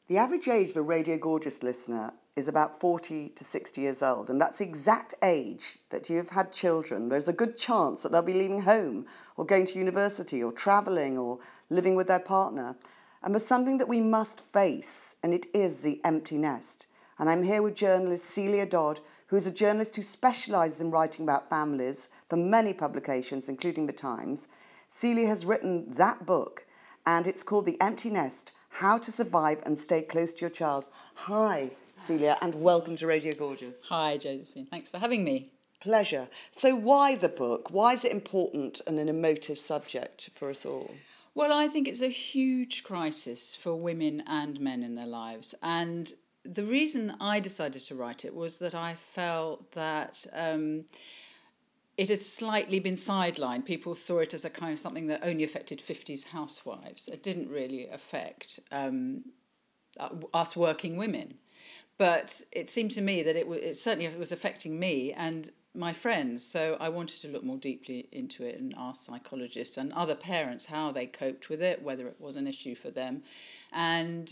The average age of a Radio Gorgeous listener is about 40 to 60 years old, and that's the exact age that you've had children. There's a good chance that they'll be leaving home or going to university or travelling or living with their partner. And there's something that we must face, and it is the empty nest. And I'm here with journalist Celia Dodd, who is a journalist who specialises in writing about families for many publications, including The Times. Celia has written that book, and it's called The Empty Nest, How to Survive and Stay Close to Your Child. Hi, Celia, and welcome to Radio Gorgeous. Hi, Josephine. Thanks for having me. Pleasure. So why the book? Why is it important and an emotive subject for us all? Well, I think it's a huge crisis for women and men in their lives. And the reason I decided to write it was that I felt that it had slightly been sidelined. People saw it as a kind of something that only affected 50s housewives. It didn't really affect us working women. But it seemed to me that it certainly was affecting me and my friends. So I wanted to look more deeply into it and ask psychologists and other parents how they coped with it, whether it was an issue for them. And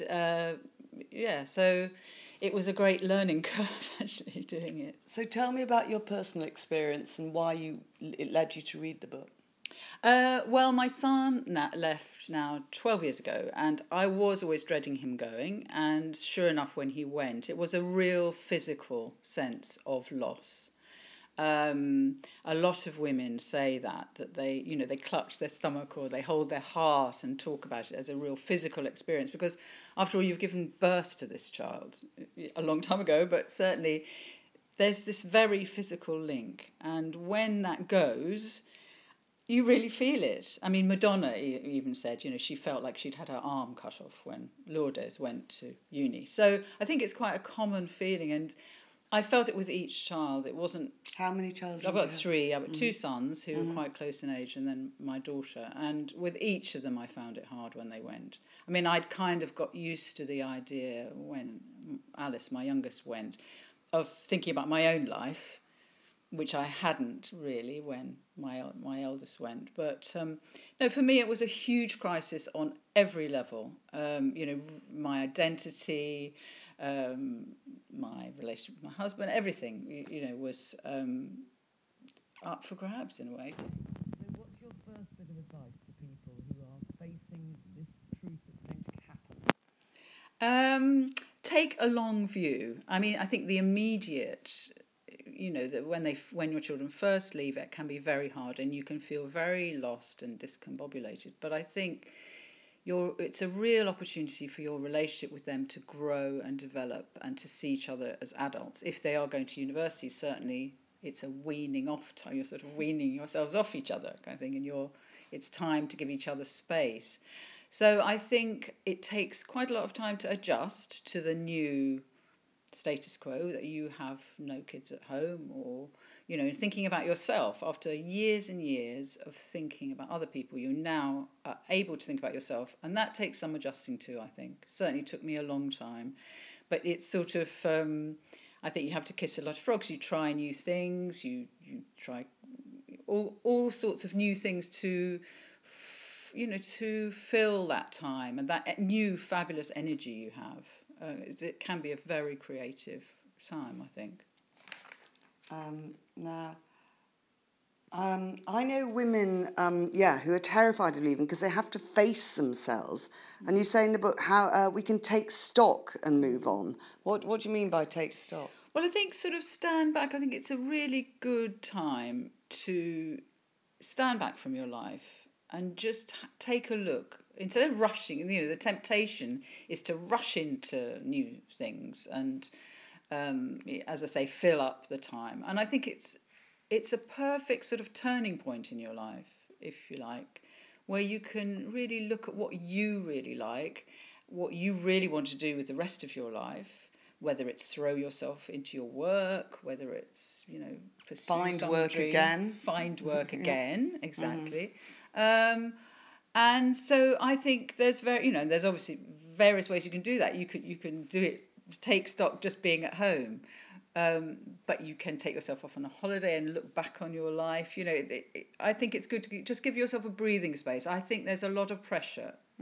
so it was a great learning curve actually doing it. So tell me about your personal experience and why it led you to read the book. Well, my son left now 12 years ago, and I was always dreading him going. And sure enough, when he went, it was a real physical sense of loss. A lot of women say that they clutch their stomach or they hold their heart and talk about it as a real physical experience, because after all, you've given birth to this child a long time ago, but certainly there's this very physical link. And when that goes, you really feel it. I mean, Madonna even said, she felt like she'd had her arm cut off when Lourdes went to uni. So I think it's quite a common feeling, and I felt it with each child. It wasn't... How many children? I've got three. I've got two sons who were quite close in age, and then my daughter. And with each of them, I found it hard when they went. I mean, I'd kind of got used to the idea when Alice, my youngest, went, of thinking about my own life, which I hadn't really when my eldest went. But no, for me it was a huge crisis on every level. My identity, my relationship with my husband, everything, was up for grabs in a way. So what's your first bit of advice to people who are facing this truth that's going to happen? Take a long view. I mean, I think the immediate... that when your children first leave, it can be very hard and you can feel very lost and discombobulated. But I think it's a real opportunity for your relationship with them to grow and develop and to see each other as adults. If they are going to university, certainly it's a weaning off time. You're sort of weaning yourselves off each other kind of thing, and it's time to give each other space. So I think it takes quite a lot of time to adjust to the new status quo, that you have no kids at home, or thinking about yourself after years and years of thinking about other people. You now are able to think about yourself, and that takes some adjusting to. I think certainly took me a long time, but it's sort of I think you have to kiss a lot of frogs. You try new things, you try all sorts of new things to fill that time and that new fabulous energy you have. It can be a very creative time, I think. I know women, who are terrified of leaving because they have to face themselves. And you say in the book how we can take stock and move on. What do you mean by take stock? Well, I think sort of stand back. I think it's a really good time to stand back from your life and just take a look. Instead of rushing, the temptation is to rush into new things and, as I say, fill up the time. And I think it's a perfect sort of turning point in your life, if you like, where you can really look at what you really like, what you really want to do with the rest of your life, whether it's throw yourself into your work, whether it's, pursue Find work again. Find work again, exactly. And so I think there's there's obviously various ways you can do that. You can do it, take stock just being at home, but you can take yourself off on a holiday and look back on your life. I think it's good to just give yourself a breathing space. I think there's a lot of pressure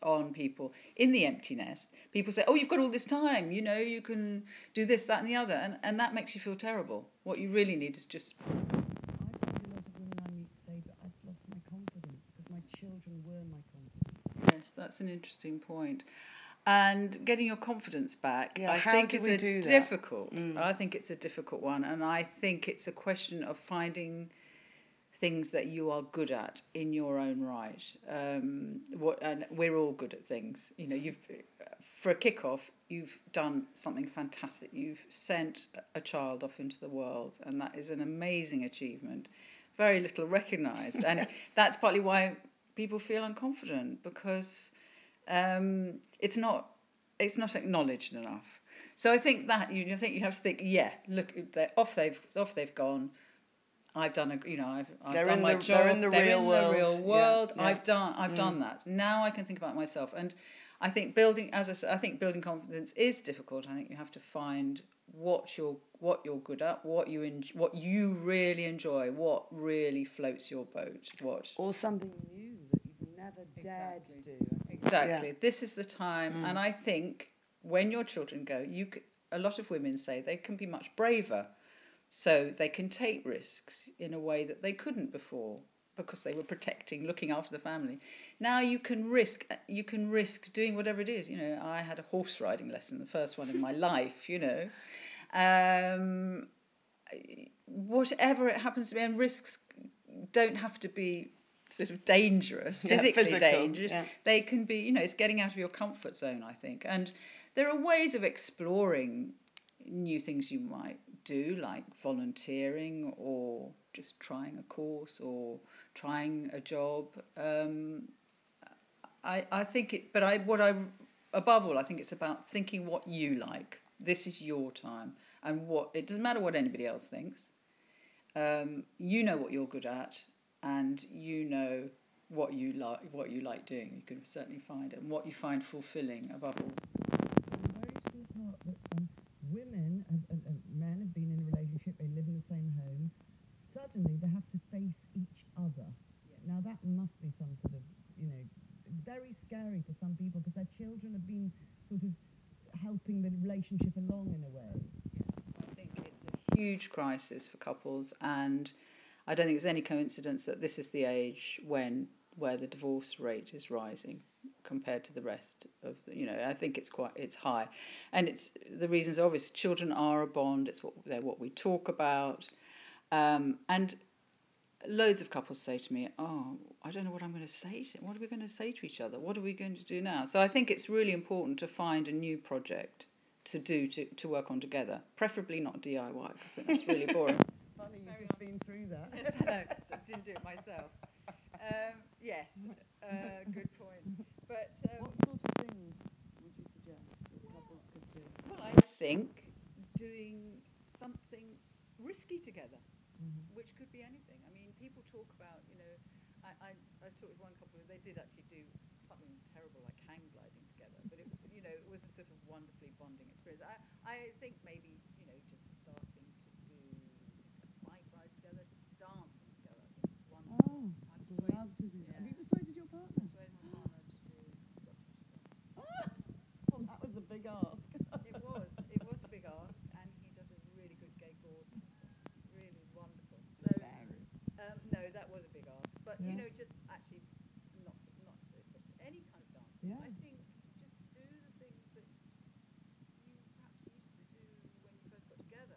on people in the empty nest. People say, oh, you've got all this time, you know, you can do this, that and the other, and that makes you feel terrible. What you really need is just... I find a lot of women I meet say that I've lost my confidence because my children were my confidence. Yes, that's an interesting point. And getting your confidence back, Yeah, I how think do is we a do that? difficult. I think it's a difficult one, and I think it's a question of finding things that you are good at in your own right. And we're all good at things. You know, for a kick-off, you've done something fantastic. You've sent a child off into the world, and that is an amazing achievement. Very little recognised, and that's partly why people feel unconfident, because it's not acknowledged enough. So I think that you have to think, yeah, look, they've gone. I've done I've done my job. They're in the real world. Yeah. I've done that. Now I can think about myself, and I think building confidence is difficult. I think you have to find what you're good at, what you really enjoy, what really floats your boat, or something new that you've never dared to do. Exactly. Yeah. This is the time, and I think when your children go, a lot of women say they can be much braver, so they can take risks in a way that they couldn't before because they were looking after the family. Now you can risk doing whatever it is. You know, I had a horse riding lesson, the first one in my life. You know, whatever it happens to be, and risks don't have to be sort of dangerous, physically dangerous. Yeah. They can be, you know, it's getting out of your comfort zone, I think. And there are ways of exploring new things you might do, like volunteering or just trying a course or trying a job. I think above all, I think it's about thinking what you like. This is your time, and it doesn't matter what anybody else thinks. You know what you're good at, and you know what you like doing. You can certainly find it, and what you find fulfilling above all. Women and men have been in a relationship, they live in the same home, suddenly they have to face each other. Yeah. Now that must be some sort of, you know, very scary for some people because their children have been sort of helping the relationship along in a way. Yeah. I think it's a huge crisis for couples, and I don't think it's any coincidence that this is the age where the divorce rate is rising compared to the rest of I think it's high, and it's the reasons are obvious. Children are a bond. They're what we talk about, and loads of couples say to me, "Oh, I don't know what I'm going to say. What are we going to say to each other? What are we going to do now?" So I think it's really important to find a new project to work on together, preferably not DIY because that's really boring. Funny, you've just been through that. Yes, I know. I didn't do it myself. Yes, good point. But what sort of things would you suggest that couples could do? Well, I think doing something risky together, which could be anything. I mean, people talk about, I talked with one couple who they did actually do something terrible like hang gliding together, but it was a sort of wonderfully bonding experience. I think maybe, just starting to do a bike ride together, dancing together. I think it's wonderful. Oh, I'd love to do that. Have you persuaded your partner? Persuaded my partner to do Scottish dance. Well, that was a big ask. It was a big ask, and he does a really good gay ball dancer. Really wonderful. So, no, that was a big ask. But, just actually not necessarily Scottish, any kind of dance. Yeah. I think just do the things that you perhaps used to do when you first got together.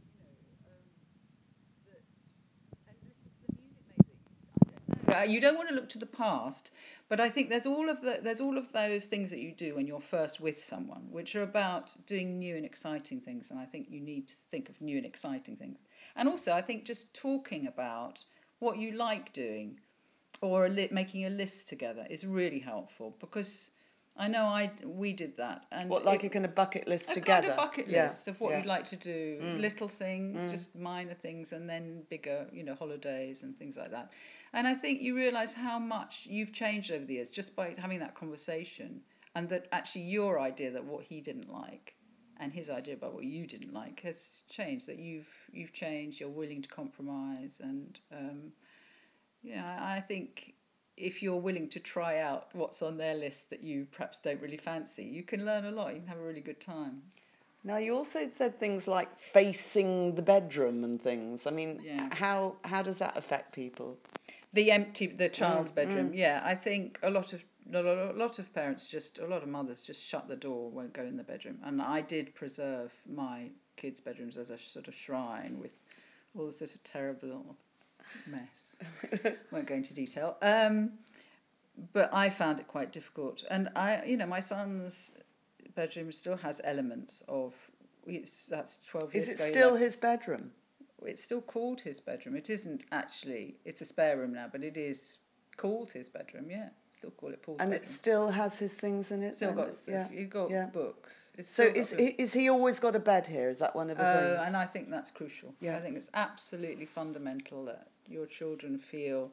And listen to the music maybe. I don't know. You don't want to look to the past, but I think there's all of those things that you do when you're first with someone, which are about doing new and exciting things. And I think you need to think of new and exciting things. And also, I think just talking about what you like doing, or making a list together is really helpful, because I know we did that. And a kind of bucket list together? A kind of bucket list of what you'd like to do. Little things, just minor things, and then bigger, holidays and things like that. And I think you realise how much you've changed over the years just by having that conversation, and that actually your idea that what he didn't like and his idea about what you didn't like has changed, that you've changed, you're willing to compromise, and I think if you're willing to try out what's on their list that you perhaps don't really fancy, you can learn a lot. You can have a really good time. Now, you also said things like facing the bedroom and things. I mean, Yeah. how does that affect people? The child's bedroom. Yeah, I think a lot of parents a lot of mothers just shut the door, won't go in the bedroom. And I did preserve my kids' bedrooms as a sort of shrine with all the sort of terrible mess. Won't go into detail. But I found it quite difficult. And my son's bedroom still has elements of. That's 12 years ago. Is it still his bedroom? It's still called his bedroom. It isn't actually. It's a spare room now, but it is called his bedroom. Yeah, still call it Paul's bedroom. And it still has his things in it. Still got. You've got books. So is he always got a bed here? Is that one of the things? And I think that's crucial. Yeah. I think it's absolutely fundamental that your children feel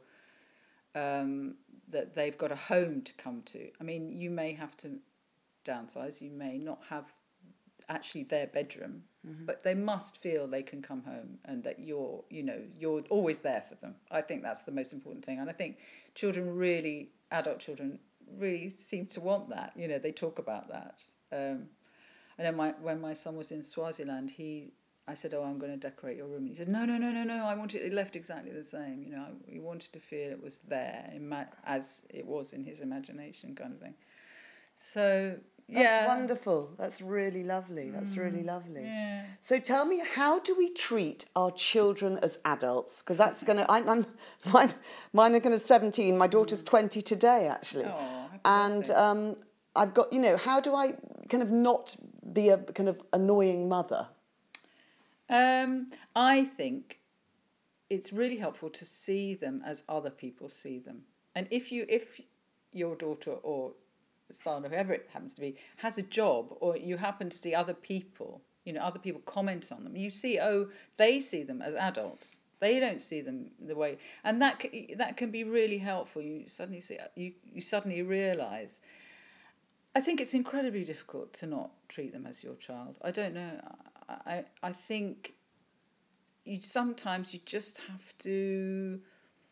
that they've got a home to come to. I mean, you may have to downsize. You may not have actually their bedroom, but they must feel they can come home and that you're always there for them. I think that's the most important thing. And I think adult children really seem to want that. They talk about that. I know when my son was in Swaziland, I said, "Oh, I'm going to decorate your room." And he said, "No, I want it left exactly the same." He wanted to feel it was there as it was in his imagination, kind of thing. So yeah, that's wonderful. That's really lovely. That's really lovely. Yeah. So tell me, how do we treat our children as adults? Because that's going to. Mine are going to 17. My daughter's 20 today, actually. Oh, and I've got. How do I kind of not be a kind of annoying mother? I think it's really helpful to see them as other people see them, and if your daughter or son or whoever it happens to be has a job, or you happen to see other people comment on them, you see, they see them as adults. They don't see them the way, and that can be really helpful. You suddenly realise. I think it's incredibly difficult to not treat them as your child. I don't know. I think sometimes you just have to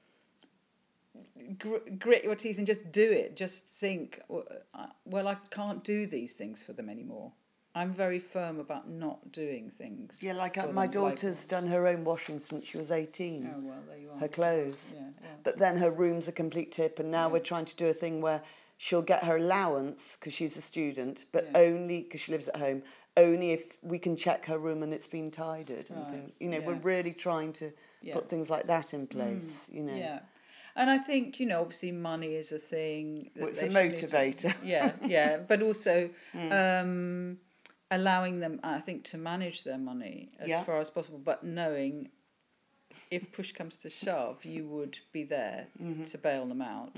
grit your teeth and just do it. Just think, well, I can't do these things for them anymore. I'm very firm about not doing things. Yeah, like my daughter's done her own washing since she was 18. Oh, well, there you are. Her clothes. Yeah, well. But then her room's a complete tip, and now we're trying to do a thing where she'll get her allowance because she's a student, but only because she lives at home, only if we can check her room and it's been tidied and things. We're really trying to put things like that in place, Yeah. And I think, obviously money is a thing. It's a motivator. Yeah. But also allowing them, I think, to manage their money as far as possible, but knowing if push comes to shove, you would be there to bail them out.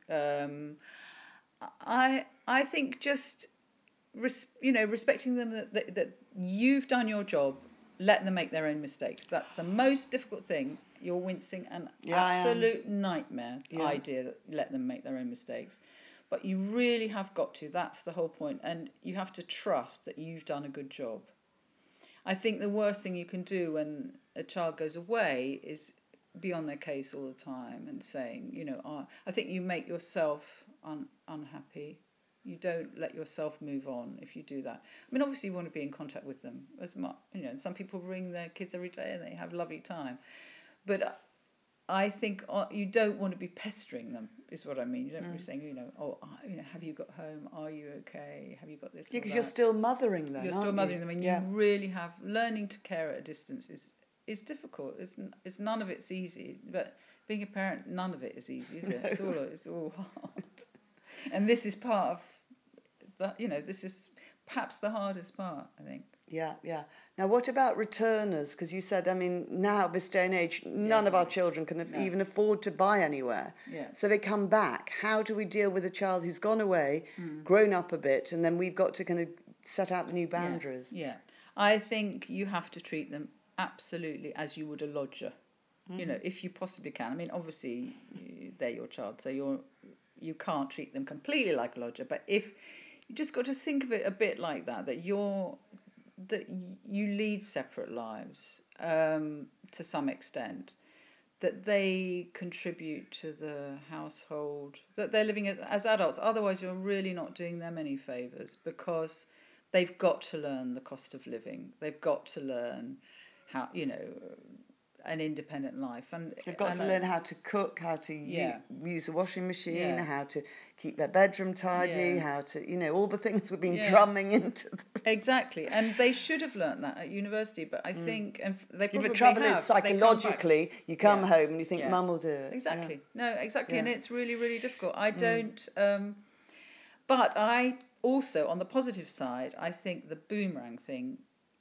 I think just respecting them that you've done your job, let them make their own mistakes. That's the most difficult thing. You're wincing an absolute nightmare idea that let them make their own mistakes. But you really have got to. That's the whole point. And you have to trust that you've done a good job. I think the worst thing you can do when a child goes away is be on their case all the time and saying, I think you make yourself unhappy. You don't let yourself move on if you do that. I mean, obviously you want to be in contact with them as much. Some people ring their kids every day and they have a lovely time. But I think you don't want to be pestering them, is what I mean. You don't want to be saying, have you got home? Are you okay? Have you got this? Yeah, because you're still mothering them. You're still mothering them, and you really have learning to care at a distance is difficult. It's none of it's easy. But being a parent, none of it is easy, is it? It's all hard. And this is part of this is perhaps the hardest part, I think. Yeah. Now, what about returners? Because you said, now, this day and age, none of our children can even afford to buy anywhere. Yeah. So they come back. How do we deal with a child who's gone away, grown up a bit, and then we've got to kind of set out the new boundaries? Yeah. I think you have to treat them absolutely as you would a lodger. If you possibly can. I mean, obviously, they're your child, so you can't treat them completely like a lodger. But if you just got to think of it a bit like that you lead separate lives to some extent, that they contribute to the household, that they're living as adults. Otherwise, you're really not doing them any favours, because they've got to learn the cost of living. They've got to learn how, an independent life. And they've got to learn how to cook, how to use a washing machine, Yeah. how to keep their bedroom tidy, Yeah. how to, all the things we've been drumming into them. Exactly, and they should have learnt that at university, but I think, and they probably The trouble have. is, psychologically, you come home and you think, Yeah. Mum will do it. Exactly. No, exactly, Yeah. and it's really, really difficult. I don't, but I also, on the positive side, I think the boomerang thing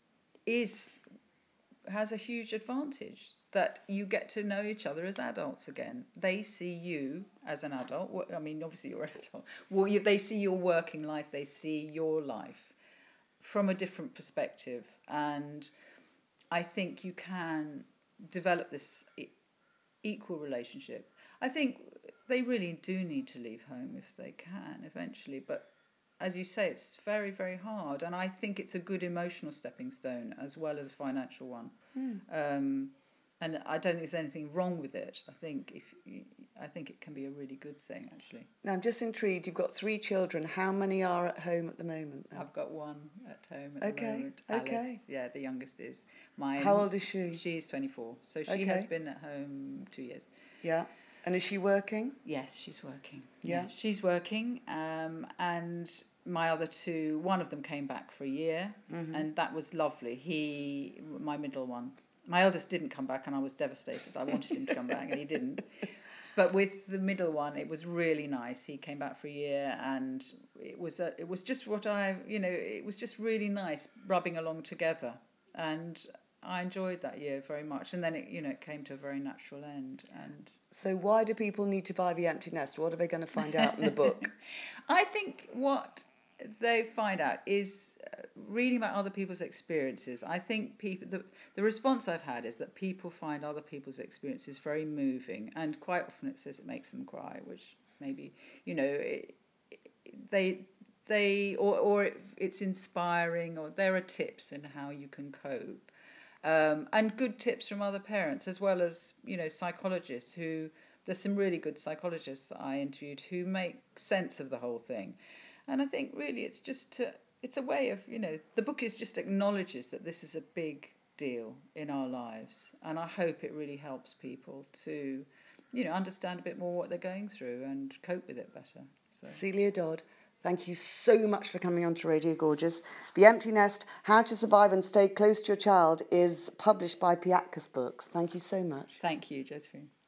has a huge advantage, that you get to know each other as adults again. They see you as an adult. I mean, obviously you're an adult. Well, they see your working life. They see your life from a different perspective, and I think you can develop this equal relationship. I think they really do need to leave home if they can eventually, but as you say, it's very, very hard, and I think it's a good emotional stepping stone as well as a financial one. And I don't think there's anything wrong with it. I think it can be a really good thing, actually. Now, I'm just intrigued. You've got 3 children. How many are at home at the moment? I've got one at home at the moment. Okay. Alice, yeah, the youngest is. How old is she? She's 24. So she has been at home 2 years. Yeah. And is she working? Yes, she's working. Yeah. She's working. And my other 2, one of them came back for a year, and that was lovely. My middle one. My eldest didn't come back, and I was devastated. I wanted him to come back, and he didn't. But with the middle one, it was really nice. He came back for a year, and it was just it was just really nice rubbing along together, and I enjoyed that year very much. And then it came to a very natural end. And so, why do people need to buy The Empty Nest? What are they going to find out in the book? I think what they find out is reading about other people's experiences. I think the response I've had is that people find other people's experiences very moving, and quite often it says it makes them cry, which maybe it's inspiring, or there are tips in how you can cope, and good tips from other parents, as well as psychologists who. There's some really good psychologists that I interviewed who make sense of the whole thing. And I think really it's a way of, the book just acknowledges that this is a big deal in our lives. And I hope it really helps people to, understand a bit more what they're going through and cope with it better. So. Celia Dodd, thank you so much for coming on to Radio Gorgeous. The Empty Nest, How to Survive and Stay Close to Your Child is published by Piatkus Books. Thank you so much. Thank you, Josephine.